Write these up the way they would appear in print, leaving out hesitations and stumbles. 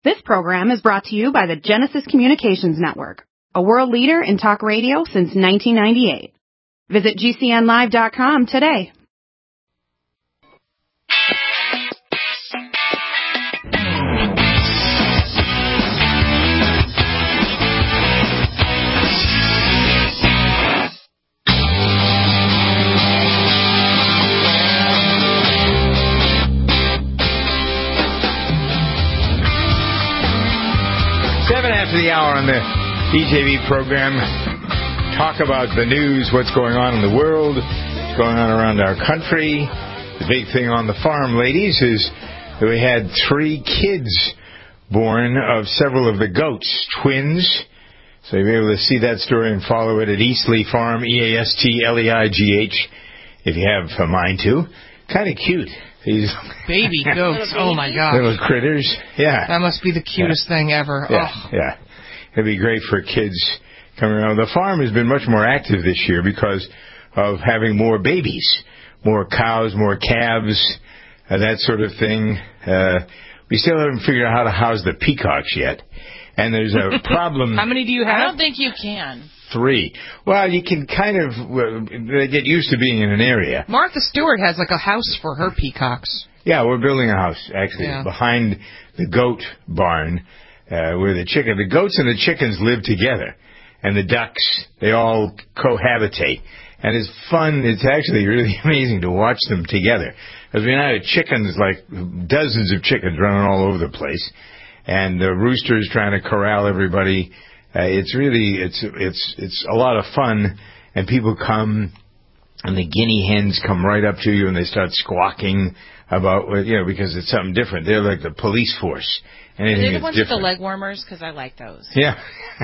This program is brought to you by the Genesis Communications Network, a world leader in talk radio since 1998. Visit GCNlive.com today. After the hour on the EJV program, talk about the news, what's going on in the world, what's going on around our country. The big thing on the farm, ladies, is that we had 3 kids born of several of the goats, twins. So you'll be able to see that story and follow it at Eastley Farm, EASTLEIGH, if you have a mind to. Kind of cute. These baby goats. Oh, my gosh. Little critters. Yeah. That must be the cutest thing ever. Yeah. Oh. Yeah. It'd be great for kids coming around. The farm has been much more active this year because of having more babies, more cows, more calves, that sort of thing. We still haven't figured out how to house the peacocks yet. And there's a problem. How many do you have? I don't think you can. 3. Well, you can kind of they get used to being in an area. Martha Stewart has like a house for her peacocks. Yeah, we're building a house, actually, behind the goat barn where the goats and the chickens live together. And the ducks, they all cohabitate. And it's fun. It's actually really amazing to watch them together. Because we now have chickens, like dozens of chickens running all over the place. And the roosters trying to corral everybody. It's a lot of fun, and people come, and the guinea hens come right up to you, and they start squawking about, because it's something different. They're like the police force. Anything Are they the ones different. with the leg warmers? Because I like those. Yeah.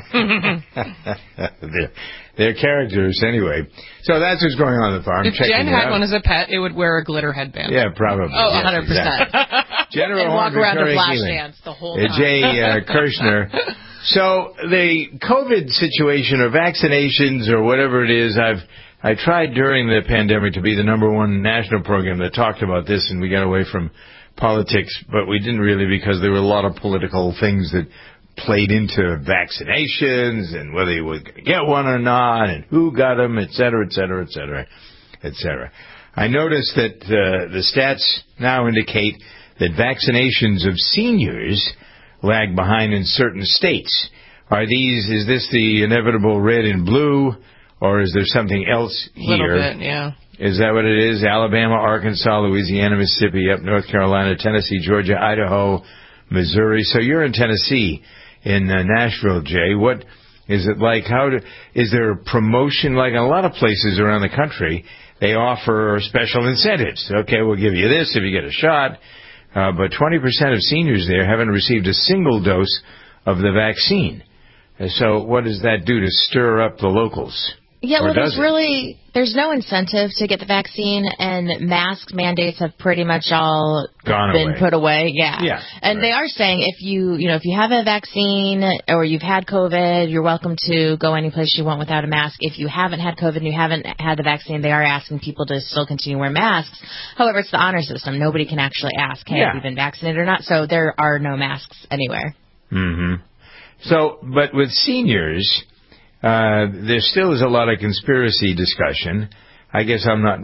They're characters, anyway. So that's what's going on the farm. If Jen had one as a pet, it would wear a glitter headband. Yeah, probably. Oh, yes, 100%. Exactly. General and walk around Victoria a flash Keeling. dance the whole time. Jay Kirshner. So the COVID situation or vaccinations or whatever it is, I tried during the pandemic to be the #1 national program that talked about this, and we got away from politics, but we didn't really because there were a lot of political things that played into vaccinations and whether you would get one or not and who got them, et cetera, et cetera, et cetera, et cetera. I noticed that the stats now indicate that vaccinations of seniors lag behind in certain states. Is this the inevitable red and blue, or is there something else here? A little bit, yeah. Is that what it is? Alabama, Arkansas, Louisiana, Mississippi, up North Carolina, Tennessee, Georgia, Idaho, Missouri. So you're in Tennessee, in Nashville, Jay. What is it like? Is there a promotion? Like in a lot of places around the country, they offer special incentives. Okay, we'll give you this if you get a shot. But 20% of seniors there haven't received a single dose of the vaccine. So what does that do to stir up the locals? Yeah, well, there's no incentive to get the vaccine, and mask mandates have pretty much all been put away. Yeah. And they are saying if you have a vaccine or you've had COVID, you're welcome to go any place you want without a mask. If you haven't had COVID and you haven't had the vaccine, they are asking people to still continue to wear masks. However, it's the honor system. Nobody can actually ask, hey, have you been vaccinated or not? So there are no masks anywhere. Mm-hmm. So, but with seniors, there still is a lot of conspiracy discussion. I guess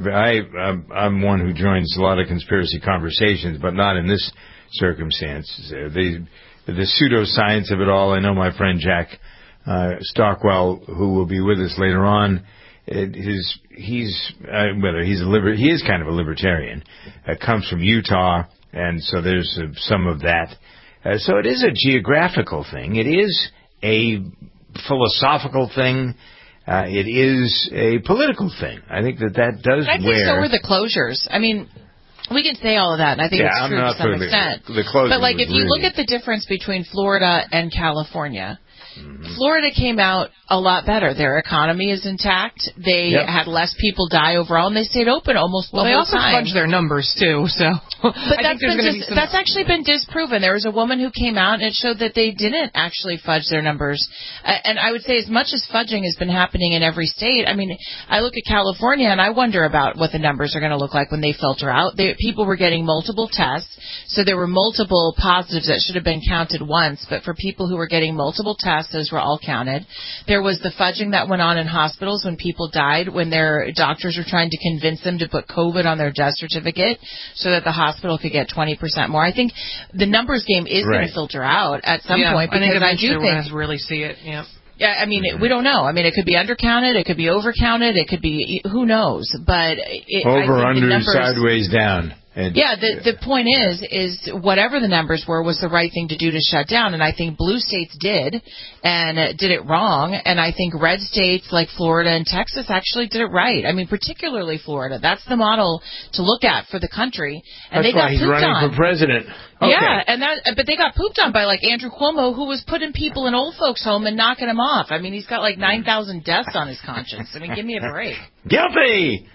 I'm one who joins a lot of conspiracy conversations, but not in this circumstance. The pseudoscience of it all. I know my friend Jack Stockwell, who will be with us later on. He is kind of a libertarian. Comes from Utah, and so there's some of that. So it is a geographical thing. It is a philosophical thing. It is a political thing. I think that does I think so are the closures. I mean, we can say all of that, and I think it's true to some extent. The closures, but, like, if you look at the difference between Florida and California, Florida came out a lot better. Their economy is intact. They had less people die overall, and they stayed open almost the whole time. They also fudged their numbers, too. So, but that's actually been disproven. There was a woman who came out, and it showed that they didn't actually fudge their numbers. And I would say as much as fudging has been happening in every state, I mean, I look at California, and I wonder about what the numbers are going to look like when they filter out. People were getting multiple tests, so there were multiple positives that should have been counted once, but for people who were getting multiple tests, those were all counted. There was the fudging that went on in hospitals when people died, when their doctors were trying to convince them to put COVID on their death certificate so that the hospital could get 20% more. I think the numbers game is going to filter out at some point, because I do think we're going to really see it. Yeah, I mean, we don't know. I mean, it could be undercounted, it could be overcounted, it could be, who knows? But over, under, sideways, down. The point is whatever the numbers were was the right thing to do to shut down, and I think blue states did it wrong, and I think red states like Florida and Texas actually did it right. I mean, particularly Florida. That's the model to look at for the country, and that's they got why he's running for president. Okay. Yeah, but they got pooped on by like Andrew Cuomo, who was putting people in old folks' home and knocking them off. I mean, he's got like 9,000 deaths on his conscience. I mean, give me a break. Guilty.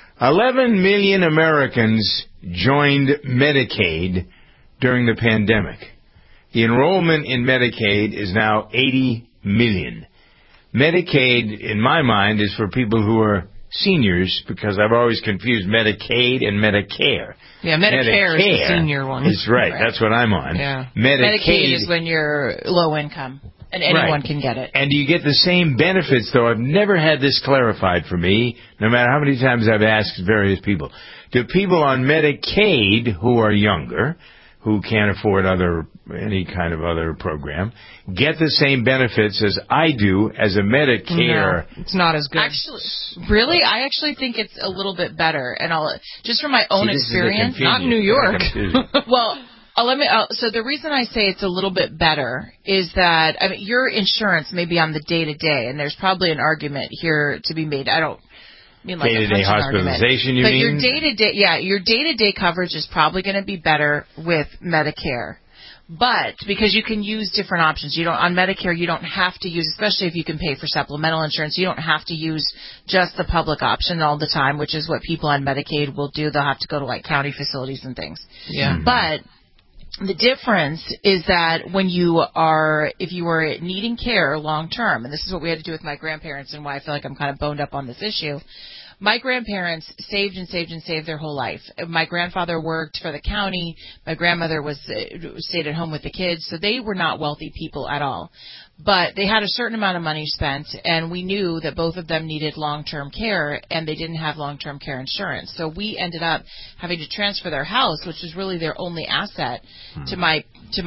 11 million Americans joined Medicaid during the pandemic. The enrollment in Medicaid is now 80 million. Medicaid, in my mind, is for people who are seniors, because I've always confused Medicaid and Medicare. Yeah, Medicare is the senior one. That's right. That's what I'm on. Yeah. Medicaid is when you're low income. And anyone can get it. And you get the same benefits, though. I've never had this clarified for me, no matter how many times I've asked various people. Do people on Medicaid who are younger, who can't afford any kind of other program, get the same benefits as I do as a Medicare? No, it's not as good. Actually, really? I actually think it's a little bit better. And just from my own experience, not in New York. Well, so the reason I say it's a little bit better is that your insurance may be on the day-to-day, and there's probably an argument here to be made. I don't mean like day-to-day hospitalization, you mean? But your day-to-day coverage is probably going to be better with Medicare. But because you can use different options, on Medicare you don't have to use, especially if you can pay for supplemental insurance, you don't have to use just the public option all the time, which is what people on Medicaid will do. They'll have to go to like county facilities and things. Yeah. But the difference is that if you are needing care long term, and this is what we had to do with my grandparents and why I feel like I'm kind of boned up on this issue. My grandparents saved and saved and saved their whole life. My grandfather worked for the county. My grandmother stayed at home with the kids, so they were not wealthy people at all. But they had a certain amount of money spent, and we knew that both of them needed long-term care, and they didn't have long-term care insurance. So we ended up having to transfer their house, which was really their only asset, to my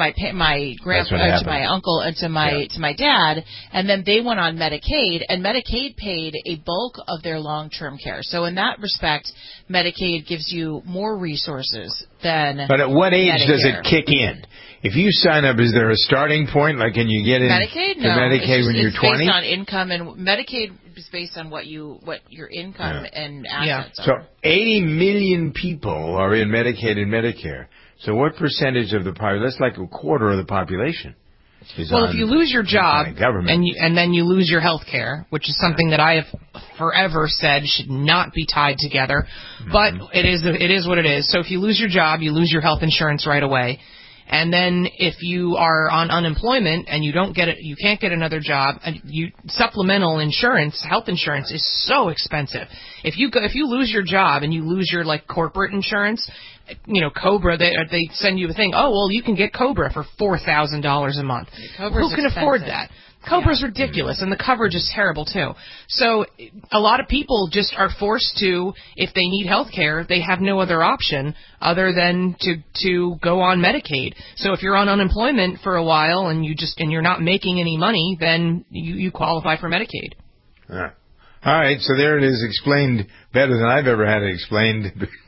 grandpa, to my uncle, and to my dad. And then they went on Medicaid, and Medicaid paid a bulk of their long-term care. So in that respect, Medicaid gives you more resources than But at what age Medicare. does it kick in? If you sign up, is there a starting point? Like, can you get in Medicaid? to Medicaid when you're 20? It's based on income, and Medicaid is based on what your income and assets are. So 80 million people are in Medicaid and Medicare. So what percentage of the population? That's like a quarter of the population. Well, if you lose your job and then you lose your health care, which is something that I have forever said should not be tied together, but it is what it is. So if you lose your job, you lose your health insurance right away. And then if you are on unemployment and you can't get another job, supplemental insurance, health insurance is so expensive. If you lose your job and you lose your like corporate insurance, COBRA, they send you a thing. Oh, well, you can get COBRA for $4,000 a month. Who can afford that? COBRA's ridiculous, and the coverage is terrible, too. So a lot of people just are forced to, if they need health care, they have no other option other than to go on Medicaid. So if you're on unemployment for a while and you're not making any money, then you qualify for Medicaid. All right, so there it is, explained better than I've ever had it explained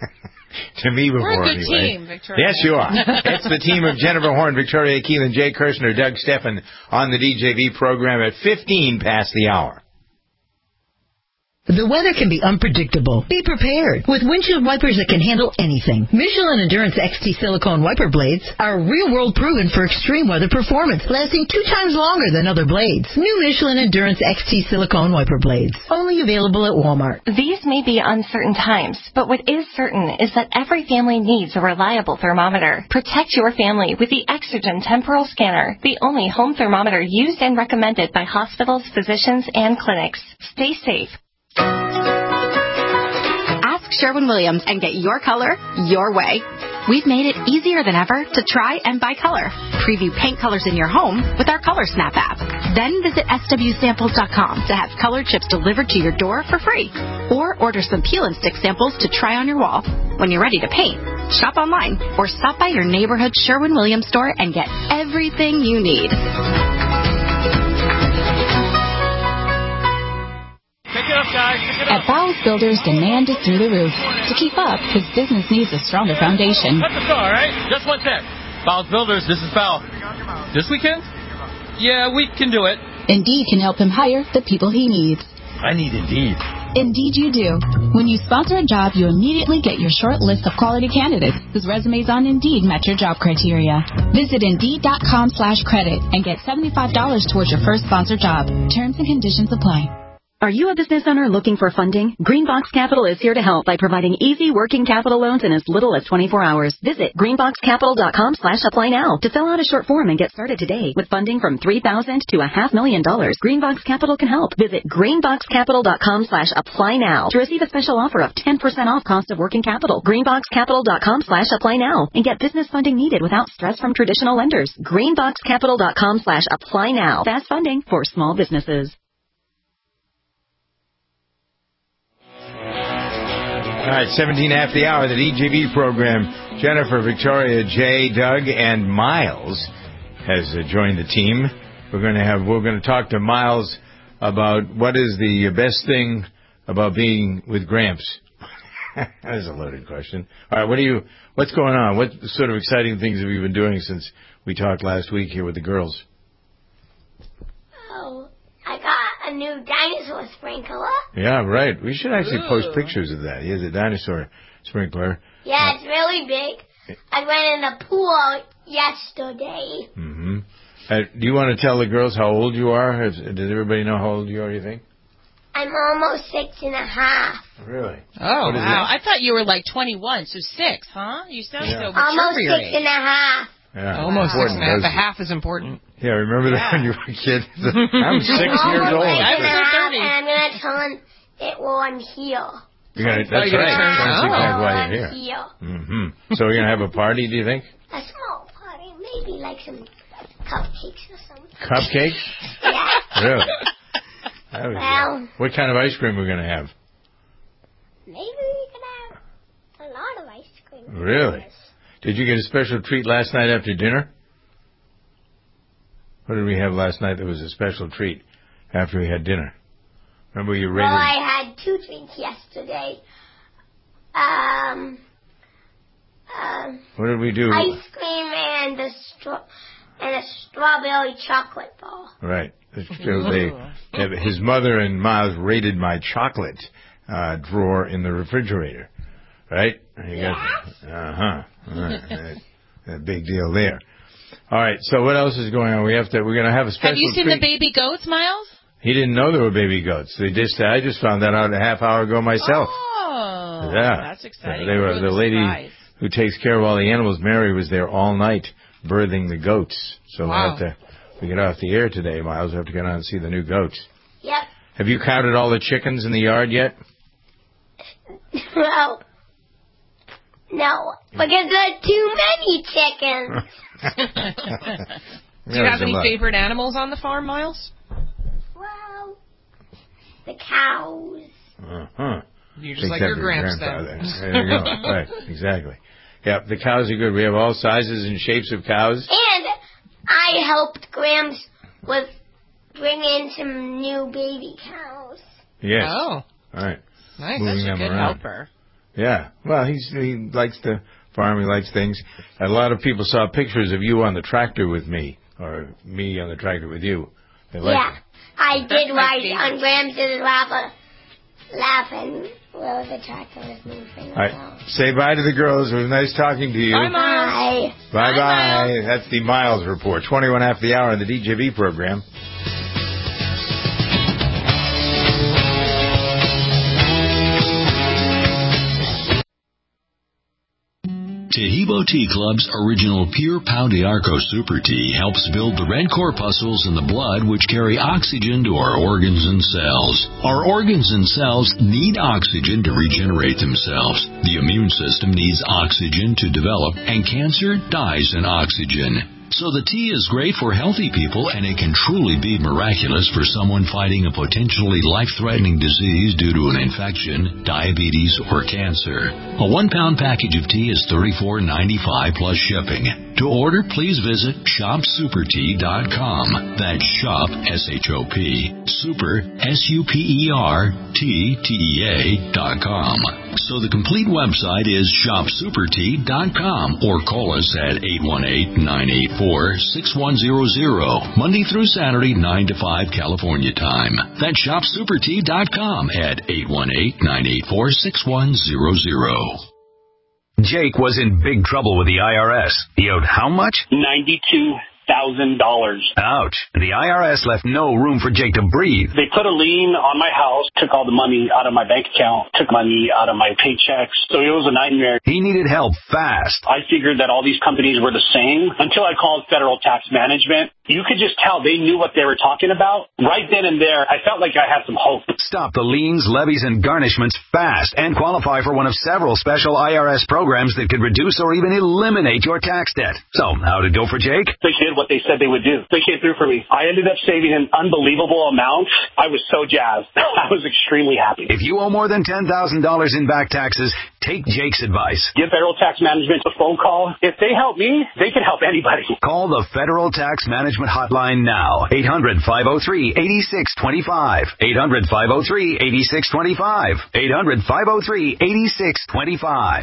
to me before. We're a good anyway. team, Victoria. Yes, you are. It's the team of Jennifer Horn, Victoria Keelan, Jay Kirshner, Doug Steffen on the DJV program at 15 past the hour. The weather can be unpredictable. Be prepared with windshield wipers that can handle anything. Michelin Endurance XT silicone wiper blades are real-world proven for extreme weather performance, lasting 2 times longer than other blades. New Michelin Endurance XT silicone wiper blades, only available at Walmart. These may be uncertain times, but what is certain is that every family needs a reliable thermometer. Protect your family with the Exergen Temporal Scanner, the only home thermometer used and recommended by hospitals, physicians, and clinics. Stay safe. Ask Sherwin-Williams and get your color your way. We've made it easier than ever to try and buy color. Preview paint colors in your home with our Color Snap app. Then visit swsamples.com to have color chips delivered to your door for free. Or order some peel and stick samples to try on your wall. When you're ready to paint, shop online or stop by your neighborhood Sherwin-Williams store and get everything you need. Pick it up, guys. Pick it up. At Bowles Builders, demand is through the roof. To keep up, his business needs a stronger foundation. Cut the saw, all right? Just one sec. Bowles Builders, this is Bal. This weekend? Yeah, we can do it. Indeed can help him hire the people he needs. I need Indeed. Indeed you do. When you sponsor a job, you immediately get your short list of quality candidates whose resumes on Indeed match your job criteria. Visit Indeed.com/credit and get $75 towards your first sponsored job. Terms and conditions apply. Are you a business owner looking for funding? Greenbox Capital is here to help by providing easy working capital loans in as little as 24 hours. Visit greenboxcapital.com/apply now to fill out a short form and get started today with funding from $3,000 to $500,000. Greenbox Capital can help. Visit greenboxcapital.com/apply now to receive a special offer of 10% off cost of working capital. Greenboxcapital.com/apply now and get business funding needed without stress from traditional lenders. Greenboxcapital.com/apply now. Fast funding for small businesses. All right, 17 after the hour, the DJB program. Jennifer, Victoria, Jay, Doug, and Miles has joined the team. We're going to talk to Miles about what is the best thing about being with Gramps. That is a loaded question. All right, what's going on? What sort of exciting things have you been doing since we talked last week here with the girls? I got a new dinosaur sprinkler. Yeah, right. We should actually post pictures of that. He has a dinosaur sprinkler. Yeah, it's really big. I went in the pool yesterday. Mm-hmm. Do you want to tell the girls how old you are? Does everybody know how old you are, you think? I'm almost 6.5. Really? Oh, wow. I thought you were like 21, so 6, huh? You sound so mature almost for your age. 6.5. Yeah, almost 6.5. The half is important. Yeah, remember that when you were a kid? I'm 6 years old. I'm 30. And I'm going to turn it while I'm here. That's right. That's exactly why you're here. Mm-hmm. So we're going to have a party, do you think? A small party. Maybe like some cupcakes or something. Cupcakes? Yeah. Really? What kind of ice cream are we going to have? Maybe we can have a lot of ice cream. Really? Did you get a special treat last night after dinner? What did we have last night that was a special treat after we had dinner? Remember you rated... Well, I had 2 treats yesterday. What did we do? Ice cream and a strawberry chocolate bar. Right. His mother and Miles raided my chocolate drawer in the refrigerator. Right? Uh-huh. Right. That big deal there. All right, so what else is going on? We're going to have a special Have you seen treat. the baby goats, Miles? He didn't know there were baby goats. I just found that out a half hour ago myself. Oh, yeah. That's exciting. The lady who takes care of all the animals, Mary, was there all night birthing the goats. So we get off the air today, Miles. We have to get on and see the new goats. Yep. Have you counted all the chickens in the yard yet? No, because there are too many chickens. Do you have any favorite animals on the farm, Miles? Well, the cows. Uh-huh. You're just like your gramps, then. There you go. Right, exactly. Yeah, the cows are good. We have all sizes and shapes of cows. And I helped Gramps with bringing some new baby cows. Yes. Oh. All right. Nice. Moving That's a good around. helper. Yeah. Well, he likes to farm. He likes things. A lot of people saw pictures of you on the tractor with me, or me on the tractor with you. I did ride on Gramps' lap laughing while the tractor was moving. All right. Say bye to the girls. It was nice talking to you. Bye, Miles. Bye. That's the Miles Report. 21 after the hour on the DJV program. Taheebo Tea Club's original Pure Pau d'Arco Super Tea helps build the red corpuscles in the blood which carry oxygen to our organs and cells. Our organs and cells need oxygen to regenerate themselves. The immune system needs oxygen to develop, and cancer dies in oxygen. So the tea is great for healthy people, and it can truly be miraculous for someone fighting a potentially life-threatening disease due to an infection, diabetes, or cancer. A 1-pound package of tea is $34.95 plus shipping. To order, please visit shopsupertea.com. That's shop, S-H-O-P, super, SUPERTEA.com. So the complete website is shopsupertea.com, or call us at 818-984-6100, Monday through Saturday, 9 to 5 California time. That's shopsupertea.com at 818-984-6100. Jake was in big trouble with the IRS. He owed how much? $92,000. Ouch. The IRS left no room for Jake to breathe. They put a lien on my house, took all the money out of my bank account, took money out of my paychecks. So it was a nightmare. He needed help fast. I figured that all these companies were the same until I called Federal Tax Management. You could just tell they knew what they were talking about. Right then and there, I felt like I had some hope. Stop the liens, levies, and garnishments fast and qualify for one of several special IRS programs that could reduce or even eliminate your tax debt. So, how'd it go for Jake? They did what they said they would do. They came through for me. I ended up saving an unbelievable amount. I was so jazzed. I was extremely happy. If you owe more than $10,000 in back taxes, take Jake's advice. Give Federal Tax Management a phone call. If they help me, they can help anybody. Call the Federal Tax Management hotline now. 800-503-8625. 800-503-8625. 800-503-8625.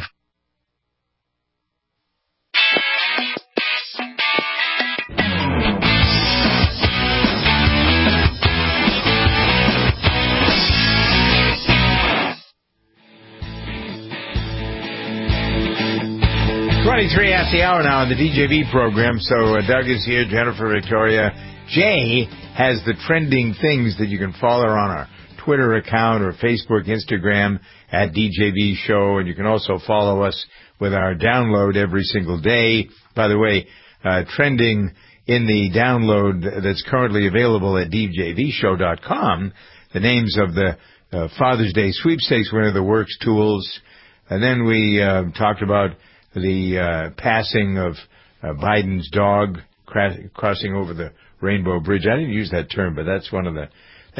Three after the hour now on the DJV program. So Doug is here, Jennifer, Victoria. Jay has the trending things that you can follow on our Twitter account or Facebook, Instagram at DJV Show. And you can also follow us with our download every single day. By the way, trending in the download that's currently available at DJVshow.com, the names of the Father's Day sweepstakes winner, the Works tools. And then we talked about the passing of Biden's dog crossing over the Rainbow Bridge. I didn't use that term, but that's one of the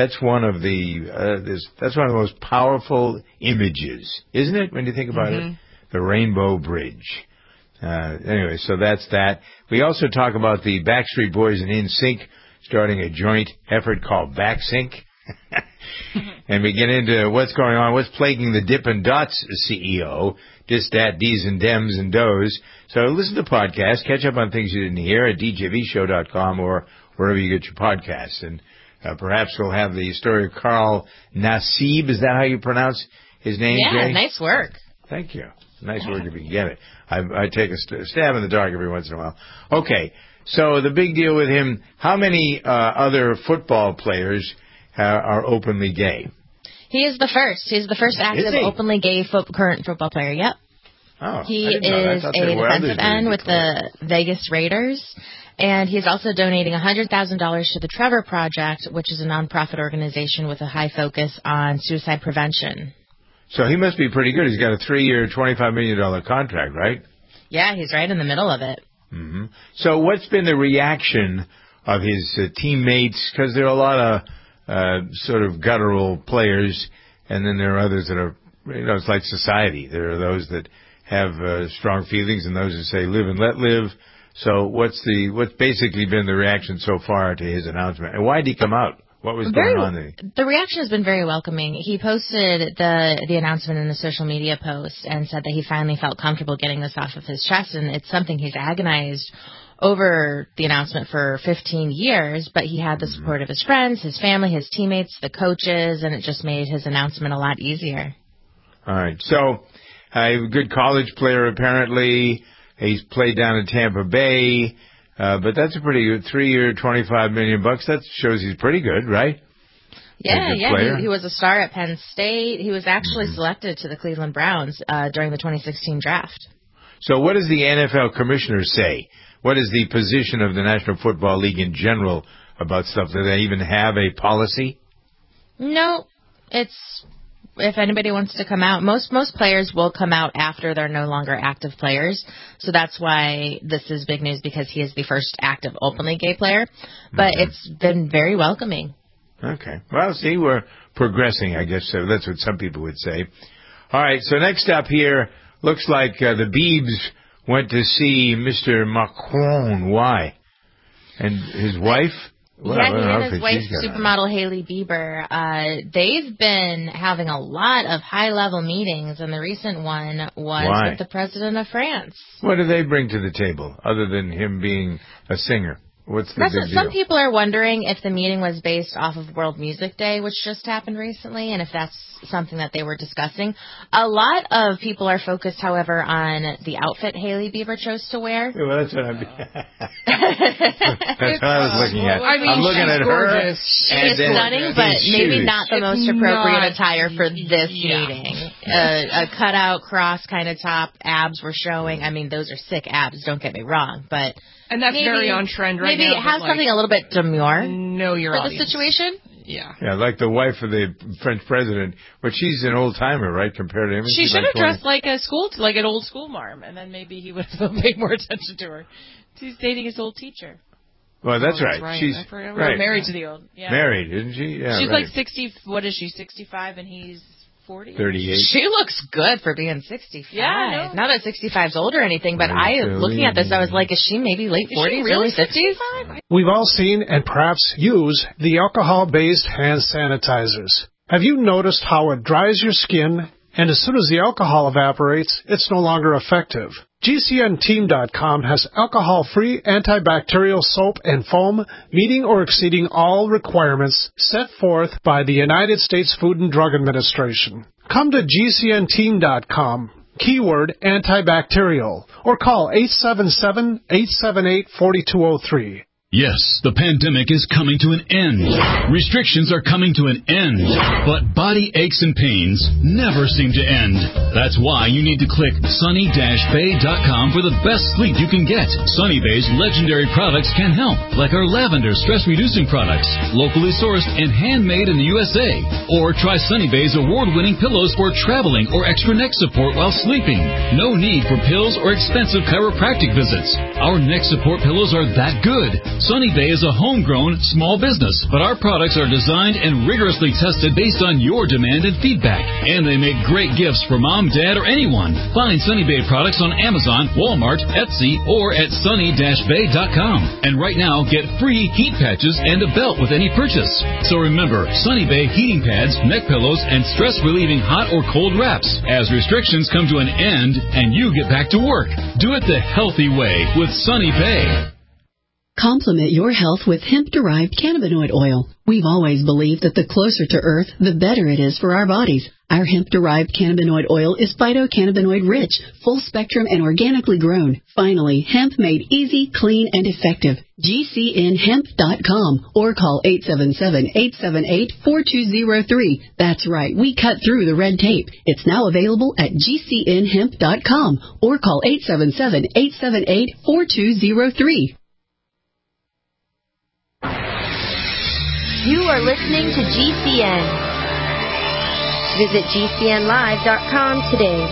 most powerful images, isn't it? When you think about it, the Rainbow Bridge. Anyway, so that's that. We also talk about the Backstreet Boys and NSYNC starting a joint effort called BackSync. And we get into what's going on, what's plaguing the Dippin' Dots CEO, Dis, Dat, D's, and Dems, and Does. So listen to podcasts, catch up on things you didn't hear at djvshow.com or wherever you get your podcasts. And perhaps we'll have the story of Carl Nassib. Is that how you pronounce his name, Yeah, Jay? Nice work. Thank you. Nice work if you can get it. I take a stab in the dark every once in a while. Okay, so the big deal with him, how many other football players are openly gay? He is the first. He's the first active openly gay current football player. Yep. Oh, he is a defensive end with the Vegas Raiders, and he's also donating $100,000 to the Trevor Project, which is a nonprofit organization with a high focus on suicide prevention. So he must be pretty good. He's got a 3-year, $25 million contract, right? Yeah, he's right in the middle of it. Mm-hmm. So what's been the reaction of his teammates? Because there are a lot of sort of guttural players, and then there are others that are, it's like society. There are those that have strong feelings and those who say live and let live. So what's basically been the reaction so far to his announcement? And why did he come out? What was going on there? The reaction has been very welcoming. He posted the announcement in a social media post and said that he finally felt comfortable getting this off of his chest, and it's something he's agonized over the announcement for 15 years, but he had the support of his friends, his family, his teammates, the coaches, and it just made his announcement a lot easier. All right. So, a good college player, apparently. He's played down in Tampa Bay, but that's a pretty good 3-year, $25 million. That shows he's pretty good, right? Yeah. He was a star at Penn State. He was actually selected to the Cleveland Browns during the 2016 draft. So what does the NFL commissioner say? What is the position of the National Football League in general about stuff? Do they even have a policy? No. It's, if anybody wants to come out, most players will come out after they're no longer active players. So that's why this is big news, because he is the first active openly gay player. But it's been very welcoming. Okay. Well, see, we're progressing, I guess. So that's what some people would say. All right. So next up here, looks like the Biebs went to see Mr. Macron. Why? And his wife? Well, he and his wife, supermodel Hailey Bieber, they've been having a lot of high-level meetings, and the recent one was with the president of France. What do they bring to the table, other than him being a singer? What's the big deal? Some people are wondering if the meeting was based off of World Music Day, which just happened recently, and if that's something that they were discussing. A lot of people are focused, however, on the outfit Hailey Bieber chose to wear. Yeah, well, that's what that's what I was looking at. I mean, I'm looking at her. She is stunning, but maybe not the most appropriate attire for this meeting. A cutout cross kind of top, abs were showing. I mean, those are sick abs, don't get me wrong, but... And that's very on trend right now. Maybe have something a little bit demure for the situation. Yeah. Yeah, like the wife of the French president, but she's an old timer, right, compared to him? She should have dressed like an old school marm, and then maybe he would have paid more attention to her. She's dating his old teacher. Well, that's right. She's married to the old. Yeah. Married, isn't she? Yeah. She's like 60. What is she? 65, and he's 40? 38. She looks good for being 65. Yeah, not that 65's old or anything, but looking at this, I was like, is she maybe late 40s, early 50s? We've all seen and perhaps use the alcohol-based hand sanitizers. Have you noticed how it dries your skin, and as soon as the alcohol evaporates, it's no longer effective? GCNteam.com has alcohol-free antibacterial soap and foam meeting or exceeding all requirements set forth by the United States Food and Drug Administration. Come to GCNteam.com, keyword antibacterial, or call 877-878-4203. Yes, the pandemic is coming to an end. Restrictions are coming to an end. But body aches and pains never seem to end. That's why you need to click sunny-bay.com for the best sleep you can get. Sunny Bay's legendary products can help, like our lavender stress-reducing products, locally sourced and handmade in the USA. Or try Sunny Bay's award-winning pillows for traveling or extra neck support while sleeping. No need for pills or expensive chiropractic visits. Our neck support pillows are that good. Sunny Bay is a homegrown small business, but our products are designed and rigorously tested based on your demand and feedback. And they make great gifts for mom, dad, or anyone. Find Sunny Bay products on Amazon, Walmart, Etsy, or at sunny-bay.com. And right now, get free heat patches and a belt with any purchase. So remember, Sunny Bay heating pads, neck pillows, and stress-relieving hot or cold wraps. As restrictions come to an end and you get back to work, do it the healthy way with Sunny Bay. Complement your health with hemp-derived cannabinoid oil. We've always believed that the closer to Earth, the better it is for our bodies. Our hemp-derived cannabinoid oil is phytocannabinoid-rich, full-spectrum, and organically grown. Finally, hemp made easy, clean, and effective. GCNhemp.com or call 877-878-4203. That's right, we cut through the red tape. It's now available at GCNhemp.com or call 877-878-4203. You are listening to GCN. Visit GCNlive.com today.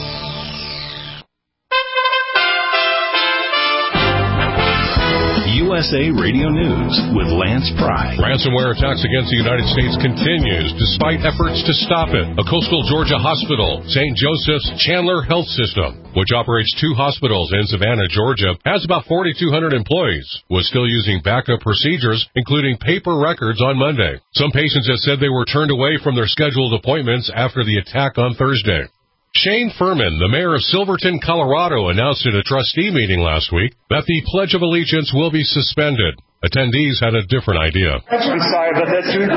USA Radio News with Lance Pry. Ransomware attacks against the United States continues despite efforts to stop it. A coastal Georgia hospital, St. Joseph's Chandler Health System, which operates 2 hospitals in Savannah, Georgia, has about 4,200 employees, was still using backup procedures, including paper records on Monday. Some patients have said they were turned away from their scheduled appointments after the attack on Thursday. Shane Furman, the mayor of Silverton, Colorado, announced at a trustee meeting last week that the Pledge of Allegiance will be suspended. Attendees had a different idea. I'm sorry, but that's the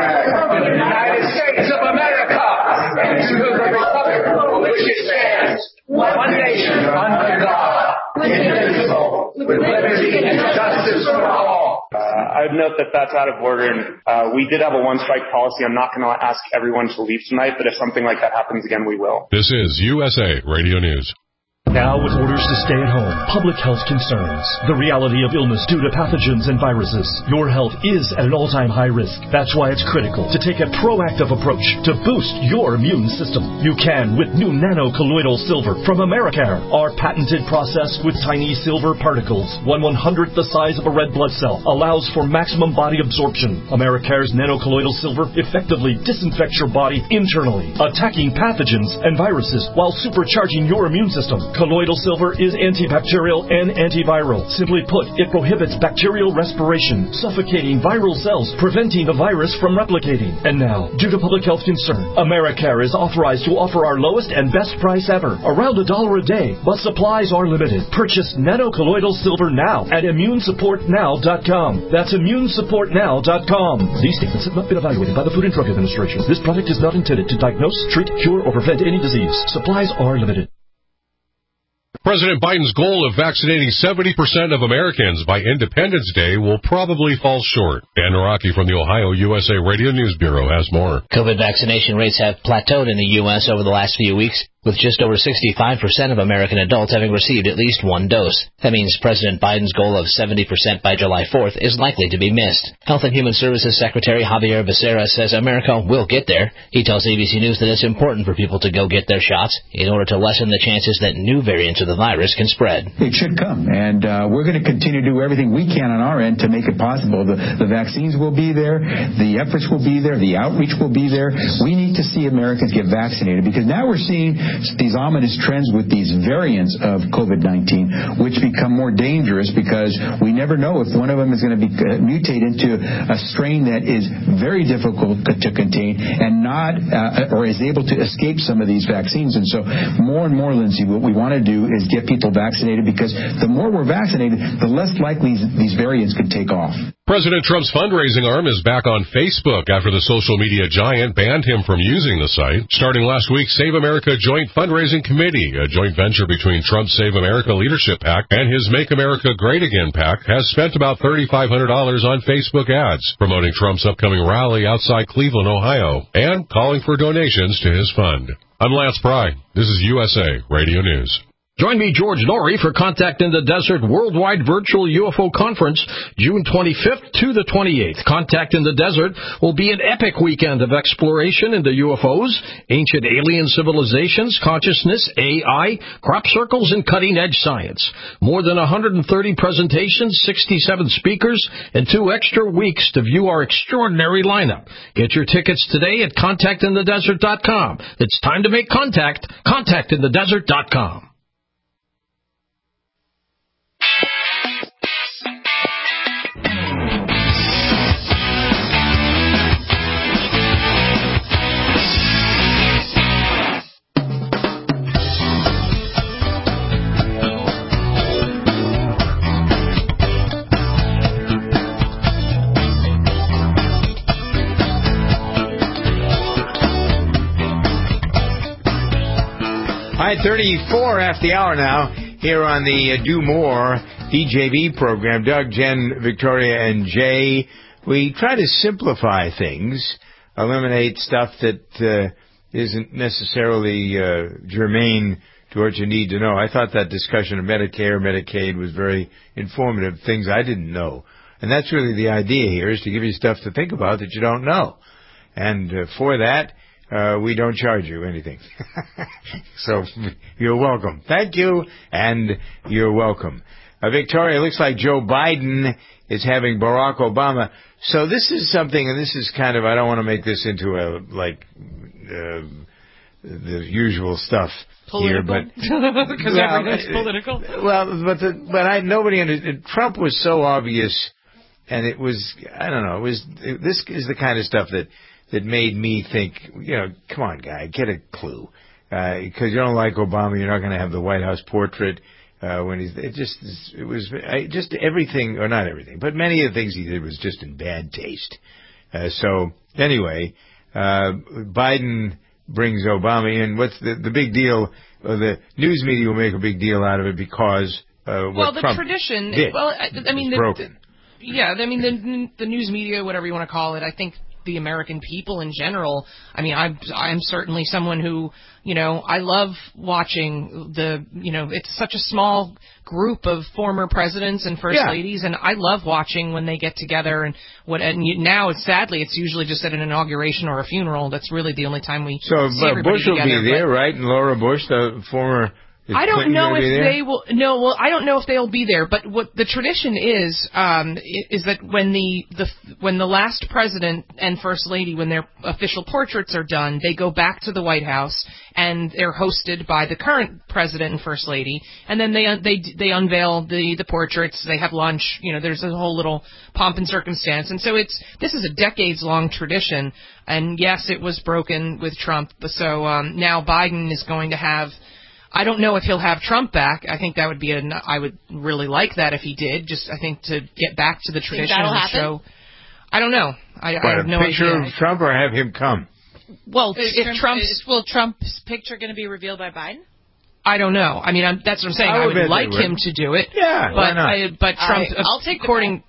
United States of America and to the republic for which it stands, one nation under God, indivisible, with liberty and justice for all. I'd note that that's out of order. And, we did have a one-strike policy. I'm not going to ask everyone to leave tonight, but if something like that happens again, we will. This is USA Radio News. Now with orders to stay at home, public health concerns, the reality of illness due to pathogens and viruses. Your health is at an all-time high risk. That's why it's critical to take a proactive approach to boost your immune system. You can with new nano-colloidal silver from Americare. Our patented process with tiny silver particles, 1/100th the size of a red blood cell, allows for maximum body absorption. Americare's nano-colloidal silver effectively disinfects your body internally, attacking pathogens and viruses while supercharging your immune system. Colloidal silver is antibacterial and antiviral. Simply put, it prohibits bacterial respiration, suffocating viral cells, preventing the virus from replicating. And now, due to public health concern, Americare is authorized to offer our lowest and best price ever, around $1 a day, but supplies are limited. Purchase nano-colloidal silver now at immunesupportnow.com. That's immunesupportnow.com. These statements have not been evaluated by the Food and Drug Administration. This product is not intended to diagnose, treat, cure, or prevent any disease. Supplies are limited. President Biden's goal of vaccinating 70% of Americans by Independence Day will probably fall short. Dan Naraki from the Ohio USA Radio News Bureau has more. COVID vaccination rates have plateaued in the U.S. over the last few weeks, with just over 65% of American adults having received at least one dose. That means President Biden's goal of 70% by July 4th is likely to be missed. Health and Human Services Secretary Javier Becerra says America will get there. He tells ABC News that it's important for people to go get their shots in order to lessen the chances that new variants of the virus can spread. It should come, and we're going to continue to do everything we can on our end to make it possible. The vaccines will be there, the efforts will be there, the outreach will be there. We need to see Americans get vaccinated, because now we're seeing these ominous trends with these variants of COVID-19, which become more dangerous because we never know if one of them is going to be mutate into a strain that is very difficult to contain and not or is able to escape some of these vaccines. And so more and more, Lindsay, what we want to do is get people vaccinated, because the more we're vaccinated, the less likely these variants can take off. President Trump's fundraising arm is back on Facebook after the social media giant banned him from using the site. Starting last week, Save America Joint Fundraising Committee, a joint venture between Trump's Save America Leadership PAC and his Make America Great Again PAC, has spent about $3,500 on Facebook ads, promoting Trump's upcoming rally outside Cleveland, Ohio, and calling for donations to his fund. I'm Lance Pry. This is USA Radio News. Join me, George Norrie, for Contact in the Desert Worldwide Virtual UFO Conference, June 25th to the 28th. Contact in the Desert will be an epic weekend of exploration into UFOs, ancient alien civilizations, consciousness, AI, crop circles, and cutting-edge science. More than 130 presentations, 67 speakers, and 2 extra weeks to view our extraordinary lineup. Get your tickets today at contactinthedesert.com. It's time to make contact. Contactinthedesert.com. All right, 34 after the hour now, here on the Do More DJV program. Doug, Jen, Victoria, and Jay. We try to simplify things, eliminate stuff that isn't necessarily germane to what you need to know. I thought that discussion of Medicare, Medicaid was very informative, things I didn't know. And that's really the idea here, is to give you stuff to think about that you don't know. And for that, we don't charge you anything. So you're welcome. Thank you, and you're welcome. Victoria, it looks like Joe Biden is having Barack Obama. So this is something, and this is kind of, I don't want to make this into the usual stuff political. Here, but because everything's political. Well, but nobody understood. Trump was so obvious, and it was, I don't know, this is the kind of stuff that made me think, come on, guy, get a clue. because you don't like Obama, you're not going to have the White House portrait. When it was just everything, or not everything, but many of the things he did was just in bad taste. So anyway, Biden brings Obama in. What's the big deal? The news media will make a big deal out of it because the Trump tradition. did Well, I mean, broken. The news media, whatever you want to call it, I think the American people in general. I mean, I'm certainly someone who, I love watching it's such a small group of former presidents and first ladies, and I love watching when they get together and now sadly it's usually just at an inauguration or a funeral. That's really the only time we see everybody Bush will together, be there, right? And Laura Bush, the former. I don't know if they will. No, well, I don't know if they'll be there. But what the tradition is that when the last president and first lady, when their official portraits are done, they go back to the White House and they're hosted by the current president and first lady, and then they unveil the portraits. They have lunch. There's a whole little pomp and circumstance, and so this is a decades-long tradition. And yes, it was broken with Trump. So now Biden is going to have. I don't know if he'll have Trump back. I think that would be I would really like that if he did. Just I think to get back to the tradition of the show. I don't know. I have no idea. A picture of Trump or have him come? Well, will Trump's picture going to be revealed by Biden? I don't know. I mean, that's what I'm saying. I would like him to do it. Yeah, why not? But Trump. I'll take according.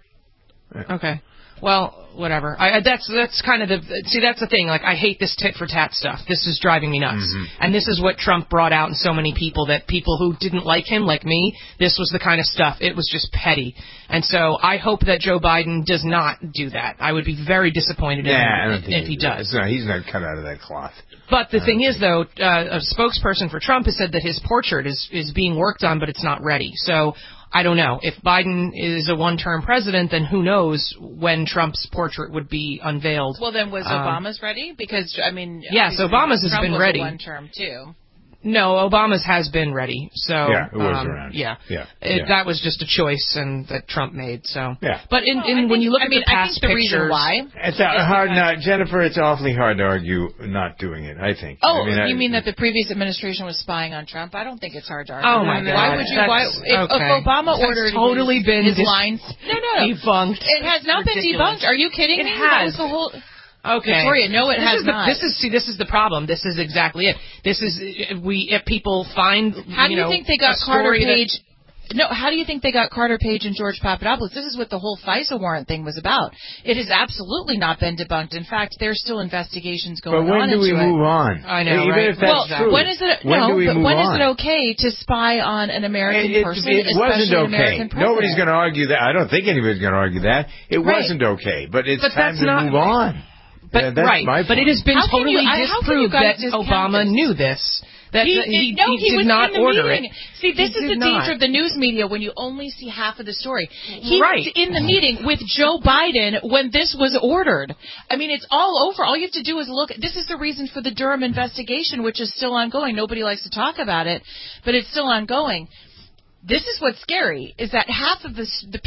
Okay. Well, whatever. That's kind of that's the thing. Like, I hate this tit for tat stuff. This is driving me nuts. Mm-hmm. And this is what Trump brought out in so many people, that people who didn't like him, like me, this was the kind of stuff. It was just petty. And so I hope that Joe Biden does not do that. I would be very disappointed if he does. He's not cut out of that cloth. But the thing is, though, a spokesperson for Trump has said that his portrait is being worked on, but it's not ready. So I don't know. If Biden is a one-term president, then who knows when Trump's portrait would be unveiled. Well, then was Obama's ready? Because, I mean... Yes, Obama's has been ready. Trump was a one-term, too. No, Obama's has been ready. So yeah, it was around. That was just a choice that Trump made. So yeah. But when you look at the past the pictures, reason why it's hard. Jennifer, it's awfully hard to argue not doing it. I think. Oh, you mean that the previous administration was spying on Trump? I don't think it's hard to argue. Oh my God! Why would you? If Obama ordered totally his lines, debunked. It has not been debunked. Are you kidding me? It has. The whole. Okay. Victoria, no, it has not. This is the problem. This is exactly it. This is if people find. How do you think they got Carter Page? No, how do you think they got Carter Page and George Papadopoulos? This is what the whole FISA warrant thing was about. It has absolutely not been debunked. In fact, there's still investigations going on. But when do we move on? I know, even right? if that's true. When is it? When is it okay to spy on an American person? It wasn't okay. An Nobody's going to argue that. I don't think anybody's going to argue that. It wasn't okay. But it's time to move on. But but it has been totally disproved that Obama knew this. That he did not order it. See, this is the danger of the news media when you only see half of the story. He was in the meeting with Joe Biden when this was ordered. I mean, it's all over. All you have to do is look. This is the reason for the Durham investigation, which is still ongoing. Nobody likes to talk about it, but it's still ongoing. This is what's scary: is that half of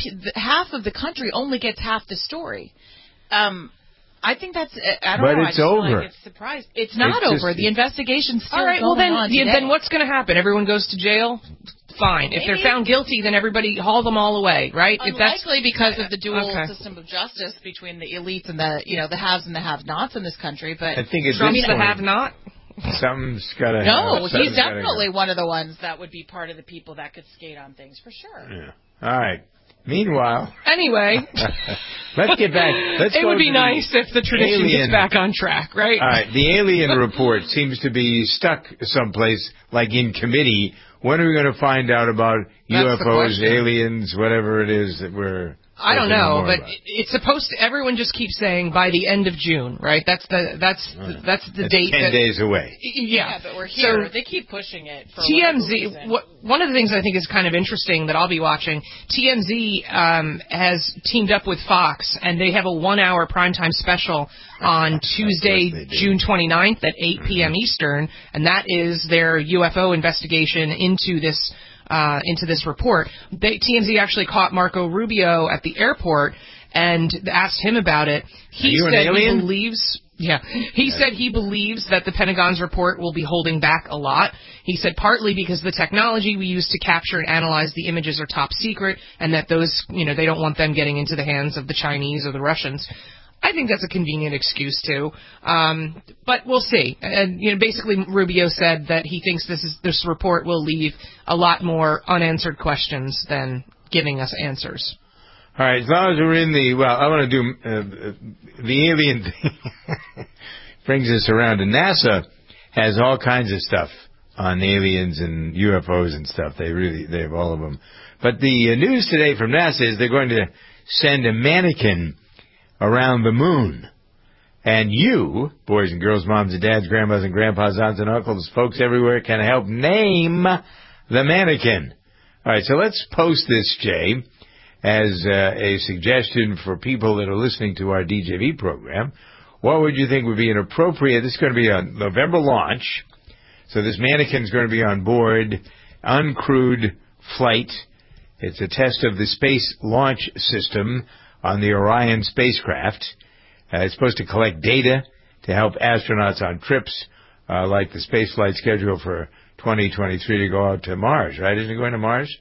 the country only gets half the story. I think that's. I don't know. But it's over. Like it's surprised. It's not over. The investigation's still going on. Then what's going to happen? Everyone goes to jail. Fine. Maybe. If they're found guilty, then everybody haul them all away, right? Unlikely because of the dual system of justice between the elites and the haves and the have-nots in this country. But I think Trump's the have-not. Something's got to. No, he's definitely one of the ones that would be part of the people that could skate on things for sure. Yeah. All right. Meanwhile, anyway, let's get back. It would be nice if the tradition gets back on track, right? All right. The alien report seems to be stuck someplace, like in committee. When are we going to find out about UFOs, aliens, whatever it is that we're? I don't know, but it's supposed to. Everyone just keeps saying by the end of June, right? That's the date. 10 days away. Yeah, but we're here. So they keep pushing it. For TMZ. One of the things I think is kind of interesting that I'll be watching. TMZ has teamed up with Fox, and they have a 1-hour primetime special on Tuesday, June 29th at 8 p.m. Eastern, and that is their UFO investigation into this report. TMZ actually caught Marco Rubio at the airport, and asked him about it. He said he believes. Yeah, he said he believes that the Pentagon's report will be holding back a lot. He said partly because the technology we use to capture and analyze the images are top secret, and that those, they don't want them getting into the hands of the Chinese or the Russians. I think that's a convenient excuse too, but we'll see. And basically, Rubio said that he thinks this report will leave a lot more unanswered questions than giving us answers. All right, as long as we're in I want to do the alien thing. Brings us around to NASA has all kinds of stuff on aliens and UFOs and stuff. They have all of them. But the news today from NASA is they're going to send a mannequin around the moon. And you, boys and girls, moms and dads, grandmas and grandpas, aunts and uncles, folks everywhere, can help name the mannequin. All right, so let's post this, Jay, as a suggestion for people that are listening to our DJV program. What would you think would be an appropriate, this is going to be a November launch, so this mannequin is going to be on board uncrewed flight. It's a test of the Space Launch System on the Orion spacecraft. It's supposed to collect data to help astronauts on trips like the space flight schedule for 2023 to go out to Mars, right? Isn't it going to Mars?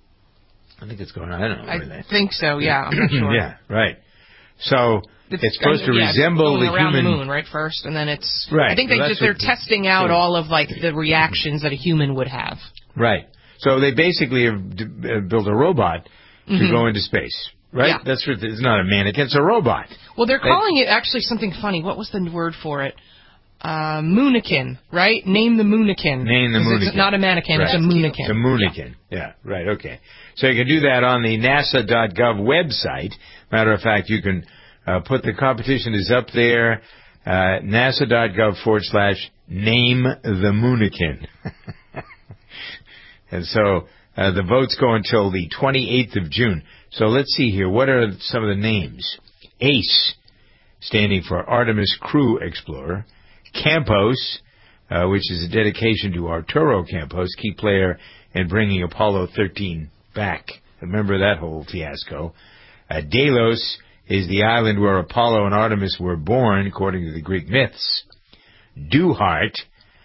I think it's going on. I don't know. I think so, yeah. I'm not sure. Yeah, right. So it's supposed to resemble the around human... the moon, right, first, and then it's... Right. I think they're testing out all of, the reactions that a human would have. Right. So they basically have built a robot to go into space, right? Yeah. That's what, it's not a mannequin, it's a robot. Well, they're calling it actually something funny. What was the word for it? Moonikin, right? Name the Moonikin. Name the Moonikin. It's not a mannequin, right. It's a Moonikin. It's a Moonikin. Yeah, right, okay. So you can do that on the NASA.gov website. Matter of fact, you can put the competition is up there, nasa.gov/name the Moonikin. And so the votes go until the 28th of June. So let's see here. What are some of the names? ACE, standing for Artemis Crew Explorer. Campos, which is a dedication to Arturo Campos, key player in bringing Apollo 13 back. Remember that whole fiasco. Delos is the island where Apollo and Artemis were born, according to the Greek myths. Duhart,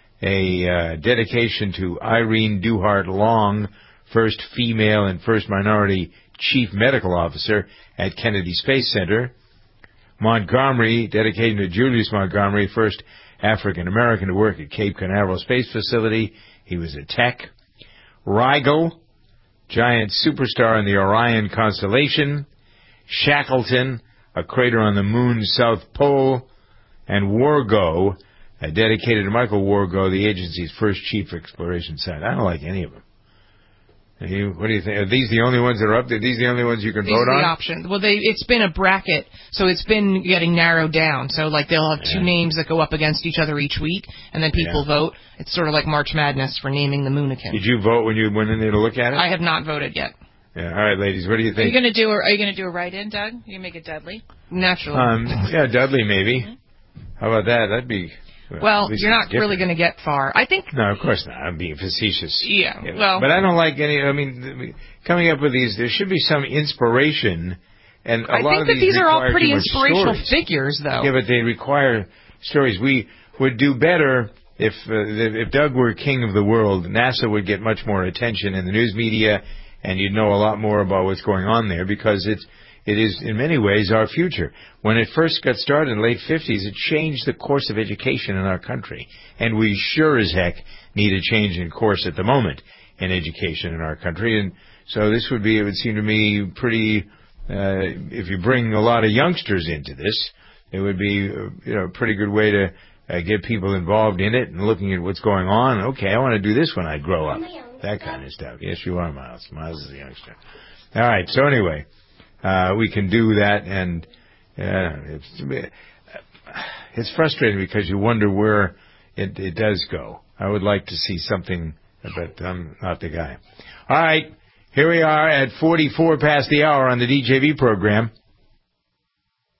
a dedication to Irene Duhart Long, first female and first minority chief medical officer at Kennedy Space Center. Montgomery, dedicated to Julius Montgomery, first African-American to work at Cape Canaveral Space Facility. He was a tech. Rigel, giant superstar in the Orion constellation. Shackleton, a crater on the moon's south pole. And Wargo, dedicated to Michael Wargo, the agency's first chief exploration site. I don't like any of them. What do you think? Are these the only ones that are up there? Are these the only ones you can vote on? These are the options. Well, it's been a bracket, so it's been getting narrowed down. So, they'll have two names that go up against each other each week, and then people vote. It's sort of like March Madness for naming the Moonikin. Did you vote when you went in there to look at it? I have not voted yet. Yeah. All right, ladies, what do you think? Are you going to do a write-in, Doug? You can make it Dudley? Naturally. Yeah, Dudley maybe. How about that? That'd be... Well, you're not really going to get far. I think... No, of course not. I'm being facetious. Yeah, well... But I don't like any... coming up with these, there should be some inspiration, and a lot of these are all pretty inspirational figures, though. Yeah, but they require stories. We would do better if Doug were king of the world. NASA would get much more attention in the news media, and you'd know a lot more about what's going on there, because it is, in many ways, our future. When it first got started in the late 50s, it changed the course of education in our country. And we sure as heck need a change in course at the moment in education in our country. And so it would seem to me pretty, if you bring a lot of youngsters into this, it would be a pretty good way to get people involved in it and looking at what's going on. Okay, I want to do this when I grow up. That kind of stuff. Yes, you are, Miles. Miles is a youngster. All right, so anyway... we can do that, and it's frustrating because you wonder where it does go. I would like to see something, but I'm not the guy. All right, here we are at 44 past the hour on the DJV program.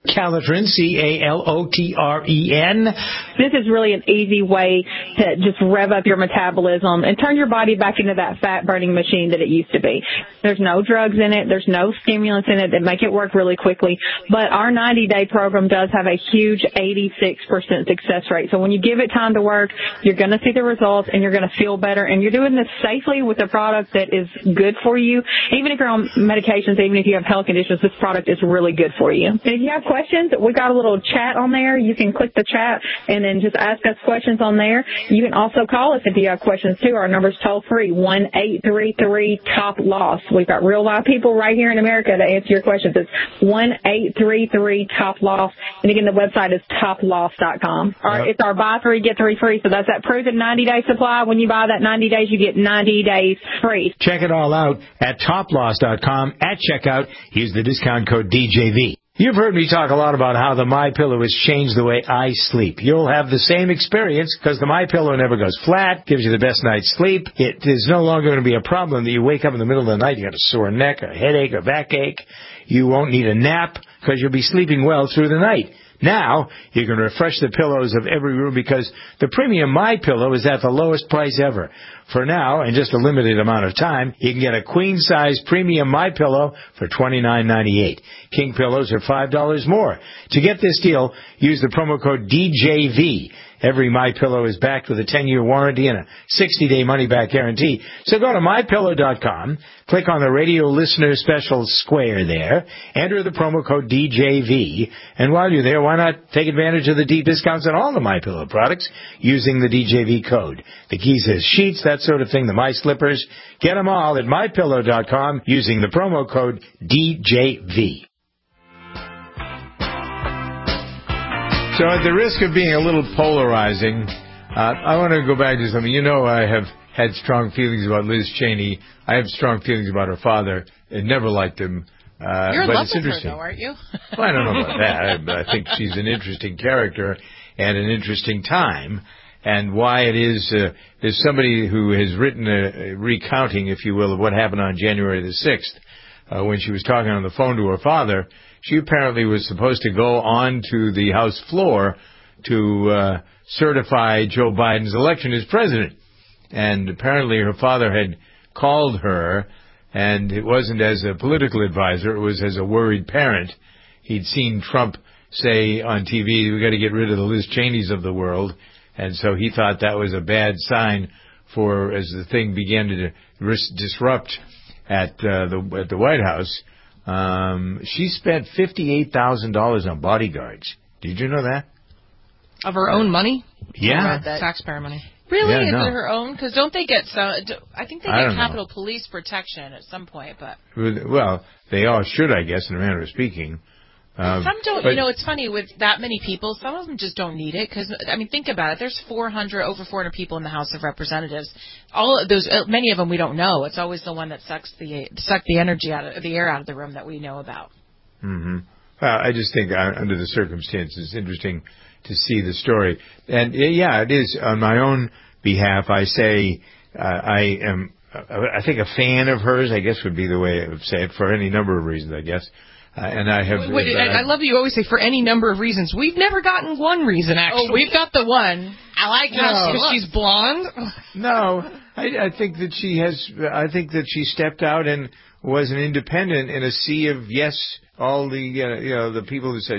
Calotren, Calotren. This is really an easy way to just rev up your metabolism and turn your body back into that fat-burning machine that it used to be. There's no drugs in it. There's no stimulants in it that make it work really quickly. But our 90-day program does have a huge 86% success rate. So when you give it time to work, you're going to see the results and you're going to feel better. And you're doing this safely with a product that is good for you. Even if you're on medications, even if you have health conditions, this product is really good for you. And if you have questions, we got a little chat on there. You can click the chat and then just ask us questions on there. You can also call us if you have questions too. Our number's toll free, 1-833-TOP-LOSS. We've got real live people right here in America to answer your questions. It's 1-833-TOP-LOSS. And again, the website is toploss.com. It's our buy 3, get 3 free. So that's that proven 90-day supply. When you buy that 90 days, you get 90 days free. Check it all out at toploss.com. At checkout, use the discount code DJV. You've heard me talk a lot about how the MyPillow has changed the way I sleep. You'll have the same experience because the MyPillow never goes flat, gives you the best night's sleep. It is no longer going to be a problem that you wake up in the middle of the night, you got a sore neck, a headache, a backache. You won't need a nap because you'll be sleeping well through the night. Now, you can refresh the pillows of every room because the premium MyPillow is at the lowest price ever. For now, in just a limited amount of time, you can get a queen-size premium MyPillow for $29.98. King pillows are $5 more. To get this deal, use the promo code DJV. Every MyPillow is backed with a 10-year warranty and a 60-day money-back guarantee. So go to MyPillow.com, click on the radio listener special square there, enter the promo code DJV, and while you're there, why not take advantage of the deep discounts on all the MyPillow products using the DJV code. The keys is sheets, that sort of thing, the My Slippers. Get them all at MyPillow.com using the promo code DJV. So at the risk of being a little polarizing, I want to go back to something. You know, I have had strong feelings about Liz Cheney. I have strong feelings about her father. I never liked him. You're in but love it's with interesting. her, though, aren't you? Well, I don't know about that, but I think she's an interesting character and an interesting time. And why it is, there's somebody who has written a recounting, if you will, of what happened on January the 6th when she was talking on the phone to her father. She apparently was supposed to go on to the House floor to certify Joe Biden's election as president. And apparently her father had called her, and it wasn't as a political advisor, it was as a worried parent. He'd seen Trump say on TV, we got to get rid of the Liz Cheneys of the world. And so he thought that was a bad sign for, as the thing began to disrupt at the White House. She spent $58,000 on bodyguards. Did you know that? Of her own money? Yeah. Taxpayer money. Really? Yeah, Is no. it her own? Because don't they get some? I think they get Capitol Police protection at some point, but. Well, they all should, I guess, in a manner of speaking. Some don't. You know, it's funny with that many people. Some of them just don't need it because, I mean, think about it. There's over 400 people in the House of Representatives. All of those, many of them we don't know. It's always the one that sucks the energy out of the air out of the room that we know about. Mm-hmm. I just think under the circumstances, it's interesting to see the story. And yeah, it is on my own behalf. I say I think a fan of hers, I guess would be the way I would say it, for any number of reasons, I guess. And I have. I love that you always say for any number of reasons. We've never gotten one reason, actually. Oh, we've got the one. I like how she's blonde. No, I think that she has. I think that she stepped out and was an independent in a sea of yes. All the the people who said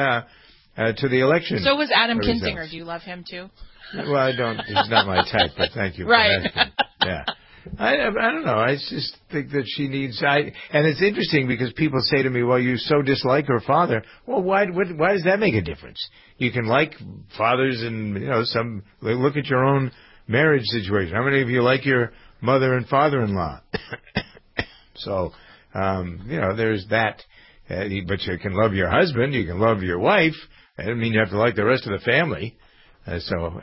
to the election. So was Adam Kinzinger. Do you love him too? Well, I don't. He's not my type, but thank you. Right. For asking. Yeah. I don't know. I just think that she needs. And it's interesting because people say to me, "Well, you so dislike her father." Well, why does that make a difference? You can like fathers, and some. Look at your own marriage situation. How many of you like your mother and father-in-law? So, there's that. But you can love your husband. You can love your wife. That doesn't mean you have to like the rest of the family. I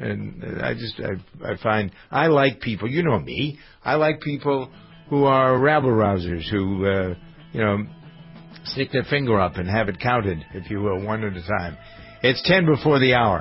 find I like people. You know me. I like people who are rabble-rousers, who, stick their finger up and have it counted, if you will, one at a time. It's 10 before the hour.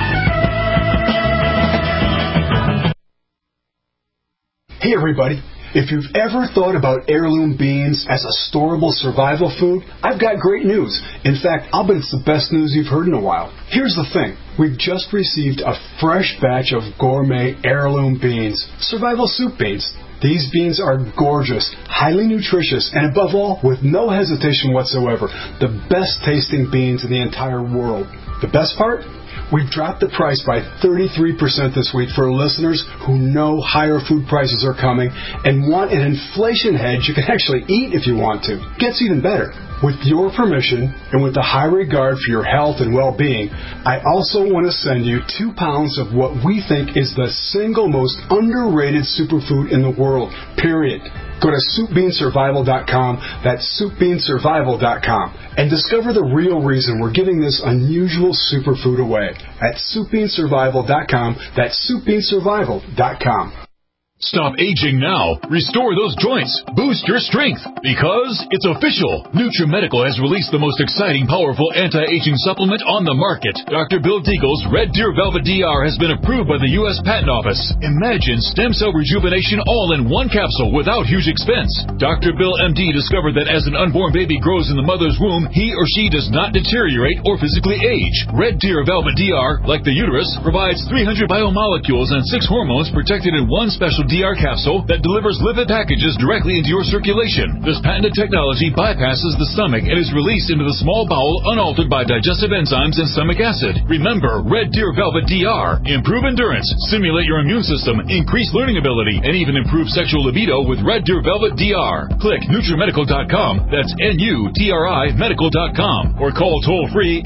Hey, everybody. If you've ever thought about heirloom beans as a storable survival food, I've got great news. In fact, I'll bet it's the best news you've heard in a while. Here's the thing. We've just received a fresh batch of gourmet heirloom beans, survival soup beans. These beans are gorgeous, highly nutritious, and above all, with no hesitation whatsoever, the best tasting beans in the entire world. The best part? We've dropped the price by 33% this week for listeners who know higher food prices are coming and want an inflation hedge you can actually eat if you want to. Gets even better. With your permission and with the high regard for your health and well-being, I also want to send you 2 pounds of what we think is the single most underrated superfood in the world, period. Go to SoupBeanSurvival.com, that's SoupBeanSurvival.com, and discover the real reason we're giving this unusual superfood away at SoupBeanSurvival.com, that's SoupBeanSurvival.com. Stop aging now. Restore those joints. Boost your strength. Because it's official. NutriMedical has released the most exciting, powerful anti-aging supplement on the market. Dr. Bill Deagle's Red Deer Velvet DR has been approved by the U.S. Patent Office. Imagine stem cell rejuvenation all in one capsule without huge expense. Dr. Bill MD discovered that as an unborn baby grows in the mother's womb, he or she does not deteriorate or physically age. Red Deer Velvet DR, like the uterus, provides 300 biomolecules and 6 hormones protected in one special DR capsule that delivers lipid packages directly into your circulation. This patented technology bypasses the stomach and is released into the small bowel unaltered by digestive enzymes and stomach acid. Remember, Red Deer Velvet DR. Improve endurance, stimulate your immune system, increase learning ability, and even improve sexual libido with Red Deer Velvet DR. Click NutriMedical.com, that's NUTRI Medical.com, or call toll-free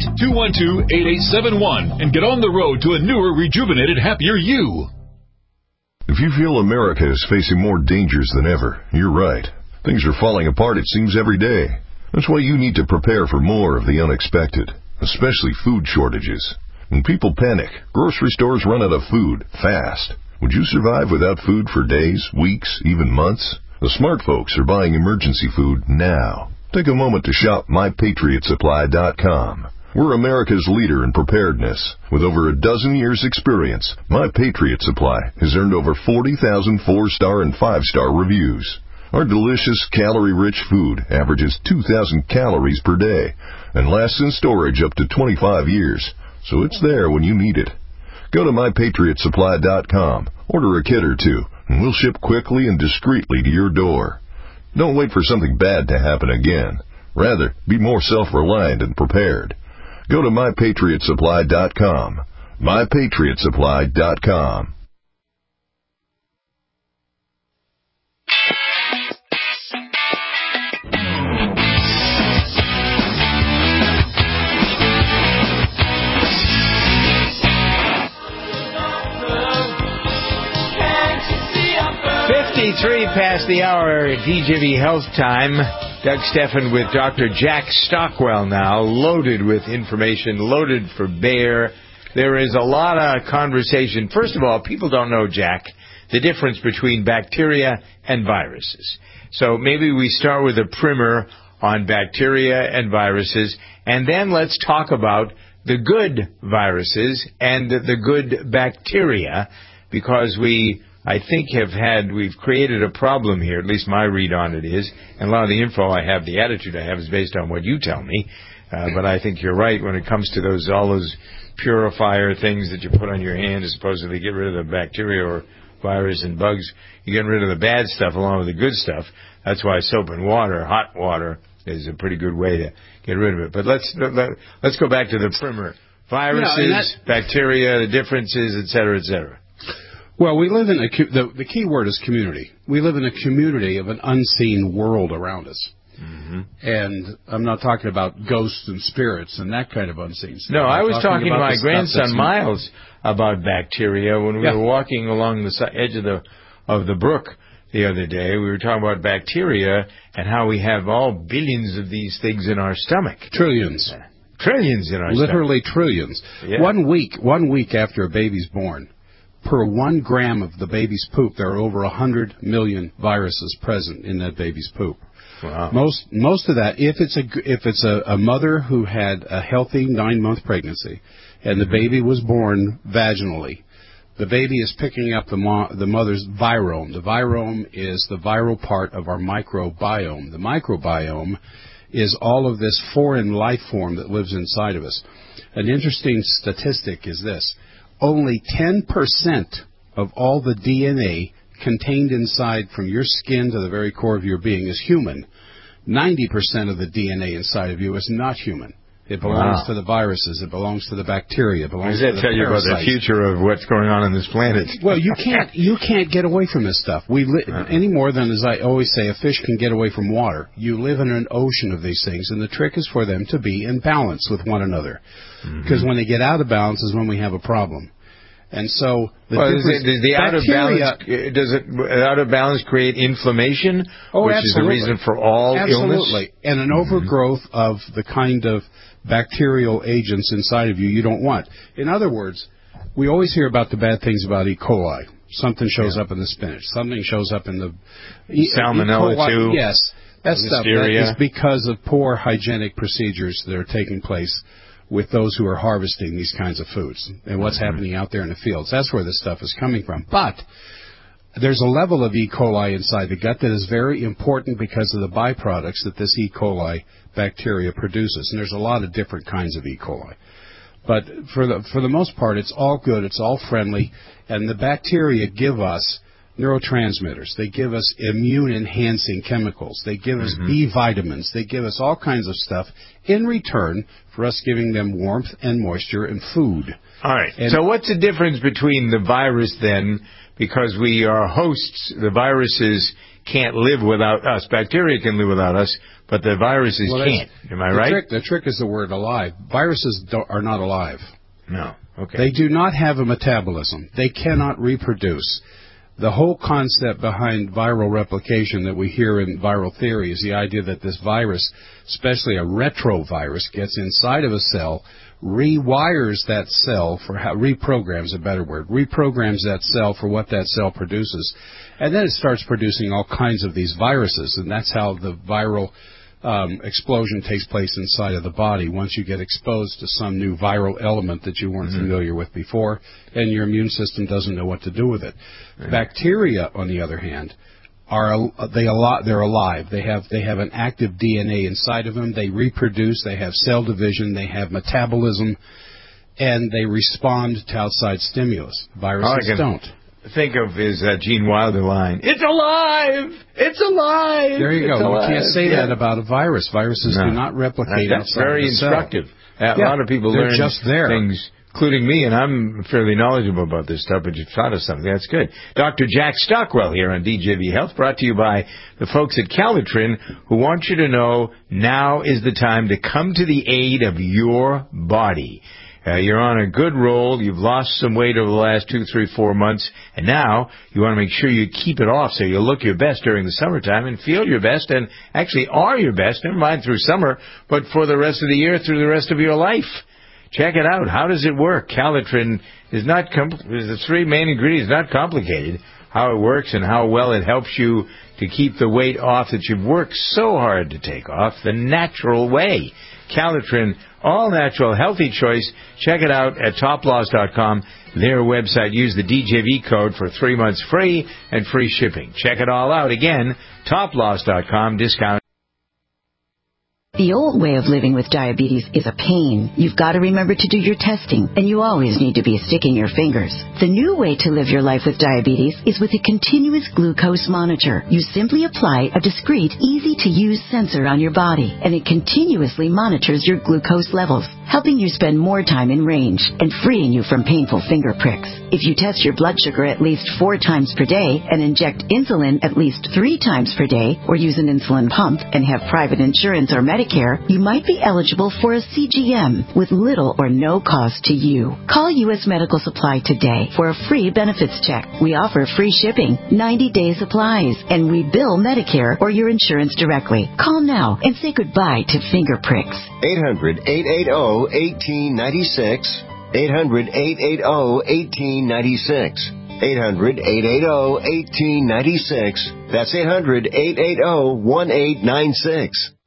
888-212-8871 and get on the road to a newer, rejuvenated, happier you. If you feel America is facing more dangers than ever, you're right. Things are falling apart, it seems, every day. That's why you need to prepare for more of the unexpected, especially food shortages. When people panic, grocery stores run out of food fast. Would you survive without food for days, weeks, even months? The smart folks are buying emergency food now. Take a moment to shop MyPatriotSupply.com. We're America's leader in preparedness. With over a dozen years' experience, My Patriot Supply has earned over 40,000 4-star and 5-star reviews. Our delicious, calorie-rich food averages 2,000 calories per day and lasts in storage up to 25 years, so it's there when you need it. Go to MyPatriotSupply.com, order a kit or two, and we'll ship quickly and discreetly to your door. Don't wait for something bad to happen again. Rather, be more self-reliant and prepared. Go to MyPatriotSupply.com. MyPatriotSupply.com. Past the hour, DJV Health Time. Doug Steffen with Dr. Jack Stockwell now, loaded with information, loaded for bear. There is a lot of conversation. First of all, people don't know, Jack, the difference between bacteria and viruses. So maybe we start with a primer on bacteria and viruses, and then let's talk about the good viruses and the good bacteria, because we've created a problem here, at least my read on it is, and a lot of the info I have, the attitude I have is based on what you tell me, but I think you're right when it comes to all those purifier things that you put on your hand to supposedly get rid of the bacteria or virus and bugs. You get rid of the bad stuff along with the good stuff. That's why soap and water, hot water, is a pretty good way to get rid of it. But let's go back to the primer. Viruses, bacteria, the differences, et cetera, et cetera. Well, we live in the key word is community. We live in a community of an unseen world around us. Mm-hmm. And I'm not talking about ghosts and spirits and that kind of unseen stuff. No, I was talking to my grandson Miles about bacteria when we were walking along the edge of the brook the other day. We were talking about bacteria and how we have all billions of these things in our stomach. Trillions in stomach. our Literally trillions. Yeah. 1 week after a baby's born, per 1 gram of the baby's poop, there are over 100 million viruses present in that baby's poop. Wow. Most of that, if it's a mother who had a healthy 9-month pregnancy and the baby was born vaginally, The baby is picking up the mother's virome. The virome is the viral part of our microbiome. The microbiome is all of this foreign life form that lives inside of us. An interesting statistic is this. Only 10% of all the DNA contained inside from your skin to the very core of your being is human. 90% of the DNA inside of you is not human. It belongs to the viruses. It belongs to the bacteria. It belongs to the parasites. Does that tell you about the future of what's going on this planet? Well, you can't get away from this stuff. Any more than, as I always say, a fish can get away from water. You live in an ocean of these things, and the trick is for them to be in balance with one another. Because when they get out of balance is when we have a problem. And so does out of balance create inflammation, which is the reason for all illness? Absolutely. And an overgrowth of the kind of bacterial agents inside of you don't want. In other words, we always hear about the bad things about E. coli. Something shows up in the spinach. Something shows up in the Salmonella too. Yes. That stuff is because of poor hygienic procedures that are taking place with those who are harvesting these kinds of foods and what's happening out there in the fields. That's where this stuff is coming from. But there's a level of E. coli inside the gut that is very important because of the byproducts that this E. coli bacteria produces. And there's a lot of different kinds of E. coli. But for the most part, it's all good. It's all friendly. And the bacteria give us neurotransmitters. They give us immune-enhancing chemicals. They give us B vitamins. They give us all kinds of stuff in return for us giving them warmth and moisture and food. All right. So what's the difference between the virus then? Because we are hosts, the viruses can't live without us. Bacteria can live without us, but the viruses can't. Am I right? The trick is the word alive. Viruses are not alive. No. Okay. They do not have a metabolism. They cannot reproduce. The whole concept behind viral replication that we hear in viral theory is the idea that this virus, especially a retrovirus, gets inside of a cell, rewires that cell reprograms that cell for what that cell produces, and then it starts producing all kinds of these viruses, and that's how the viral explosion takes place inside of the body once you get exposed to some new viral element that you weren't familiar with before, and your immune system doesn't know what to do with it. Bacteria, on the other hand, they're alive. They have an active DNA inside of them. They reproduce. They have cell division. They have metabolism, and they respond to outside stimulus. Viruses don't. Think of his Gene Wilder line, "It's alive! It's alive!" There you go. You can't say that about a virus. Viruses do not replicate outside That's very the cell. instructive. A lot of people learn just there. things, including me, and I'm fairly knowledgeable about this stuff, but you've taught us something. That's good. Dr. Jack Stockwell here on DJV Health, brought to you by the folks at Calitrin, who want you to know now is the time to come to the aid of your body. You're on a good roll. You've lost some weight over the last 2, 3, 4 months, and now you want to make sure you keep it off so you look your best during the summertime and feel your best and actually are your best, never mind through summer, but for the rest of the year, through the rest of your life. Check it out. How does it work? Calitrin is not the 3 main ingredients, not complicated. How it works and how well it helps you to keep the weight off that you've worked so hard to take off the natural way. Calitrin, all natural, healthy choice. Check it out at toploss.com. Their website. Use the DJV code for 3 months free and free shipping. Check it all out. Again, toploss.com, discount. The old way of living with diabetes is a pain. You've got to remember to do your testing, and you always need to be sticking your fingers. The new way to live your life with diabetes is with a continuous glucose monitor. You simply apply a discreet, easy-to-use sensor on your body, and it continuously monitors your glucose levels, helping you spend more time in range and freeing you from painful finger pricks. If you test your blood sugar at least 4 times per day and inject insulin at least 3 times per day, or use an insulin pump and have private insurance or Medicare, you might be eligible for a CGM with little or no cost to you. Call U.S. Medical Supply today for a free benefits check. We offer free shipping, 90-day supplies, and we bill Medicare or your insurance directly. Call now and say goodbye to finger pricks. 800-880-1896. 800-880-1896. 800-880-1896. That's 800-880-1896.